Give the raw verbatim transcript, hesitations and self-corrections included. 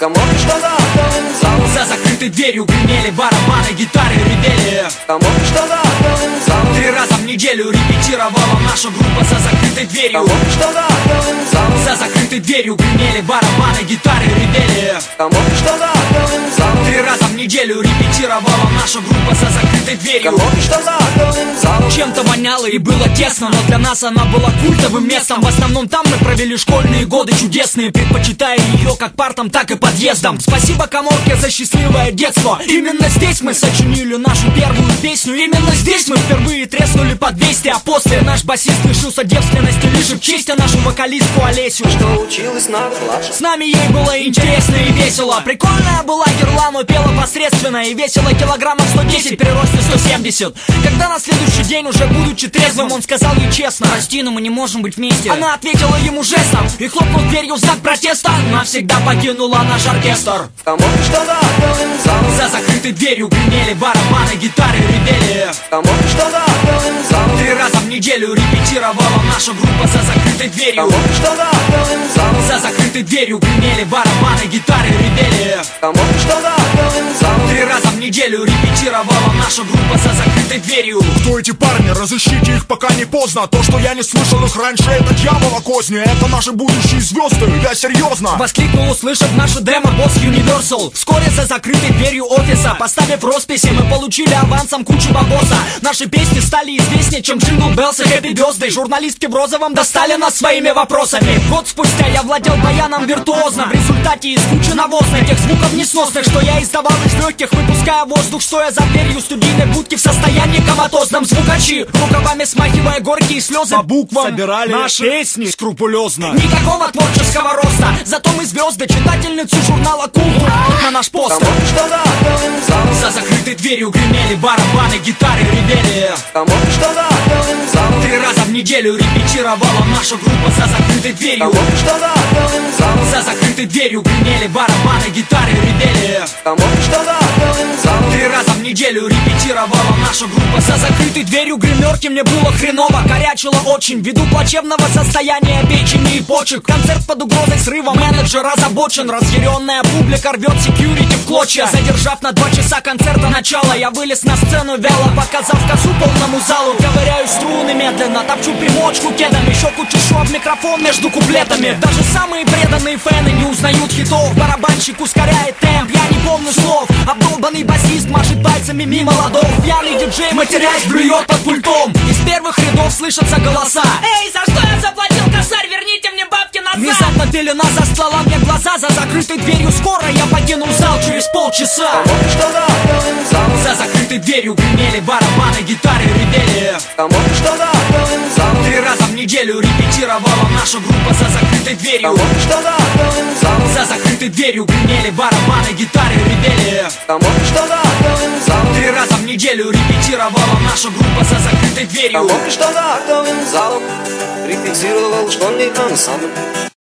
Коморке, что за актовым залом. За закрытой дверью гремели барабаны, гитары ревели. Коморке, что за актовым залом. Три раза в неделю репетировала наша группа за закрытой дверью. Коморке, что за актовым залом. За закрытой дверью гремели барабаны, гитары ревели. Коморке, что за актовым залом. Три раза в неделю репетировала наша группа за закрытой дверью. Коморке, что за актовым залом. Чем-то воняло и было тесно, но для нас она была культовым местом. В основном там мы провели школьные годы чудесные, предпочитая ее как партам, так и подъездам. Спасибо Коморке за счастливое детство. Именно здесь мы сочинили нашу первую песню. Именно здесь мы впервые треснули по двести. А после наш басист лишился девственности, лишь в честь нашу вокалистку Олесю, что училась на год младше. С нами ей было интересно и весело. Прикольная была герла, но пела посредственно. И весила килограммов сто десять при росте сто семьдесят. Когда на следующий день, уже будучи трезвым, он сказал ей честно: прости, но мы не можем быть вместе. Она ответила ему жестом и, хлопнув дверью в знак протеста, навсегда покинула наш оркестр. В Коморке, что за актовым залом. За закрытой дверью гремели барабаны, гитары ревели. В Коморке, что за актовым залом. Три раза в неделю репетировала наша группа за закрытой дверью. В Коморке, что за актовым залом. За закрытой дверью гремели барабаны, гитары ревели. В Коморке, что за актовым залом. Три раза в неделю репетировала наша группа за закрытой дверью. Кто эти парни? Разыщите их, пока не поздно. То, что я не слышал их раньше, это дьявола козни. Это наши будущие звезды, я серьезно. Воскликнул, услышав наше демо, босс Universal. Вскоре за закрытой дверью офиса, поставив росписи, мы получили авансом кучу бабоса. Наши песни стали известнее, чем Джингл Беллс и Хэппи Бёрздэй. Журналистки в розовом достали нас своими вопросами. Год спустя я владел баяном виртуозно. В результате из кучи навозной тех звуков несносных, что я издавал из легких, выпуская воздух, стоя за дверью студийной будки в состоянии коматозном. Звукачи, рукавами смахивая горькие слезы, по буквам собирали наши песни скрупулезно. Никакого творческого роста, зато мы звезды, читательницу журнала «Культура» на наш постер. Коморке, что за актовым залом. За закрытой дверью гремели барабаны, гитары ревели. Коморке, что за актовым залом. Три раза в неделю репетировала наша группа за закрытой дверью. Коморке, что за актовым залом. За закрытой дверью гремели барабаны, гитары ревели. Коморке, что за актовым залом. Три раза в неделю репетировала наша группа за закрытой дверью гримерки. Мне было хреново, корячило очень, ввиду плачевного состояния печени и почек. Концерт под угрозой срыва, менеджер озабочен. Разъяренная публика рвет секьюрити в клочья. Задержав на два часа концерта начало, я вылез на сцену вяло, показав косу полному залу. Ковыряю струны медленно, топчу примочку кедами, щеку чешу об микрофон между куплетами. Даже самые преданные фэны не узнают хитов. Барабанщик ускоряет темп, я не помню слов. Обдолбанный басист машет пальцами мимо ладов. Пьяный диджей, матерясь, блюет под пультом. Из первых рядов слышатся голоса: эй, за что я заплатил косарь? Верните мне бабки назад! Внезапно пелена застлала мне глаза. За закрытой дверью скоро я покинул зал через полчаса. Коморке, что за актовым залом. За закрытой дверью гремели барабаны, гитары ревели. Коморке, что за актовым залом. Три раза в неделю репетировала наша группа за закрытой дверью. Коморке, что за актовым залом. За закрытой дверью гремели барабаны, гитары ревели. Коморке, что за актовым залом. Три раза в неделю репетировала наша группа за закрытой дверью. Коморке, что за актовым залом. Репетировал школьный ансамбль.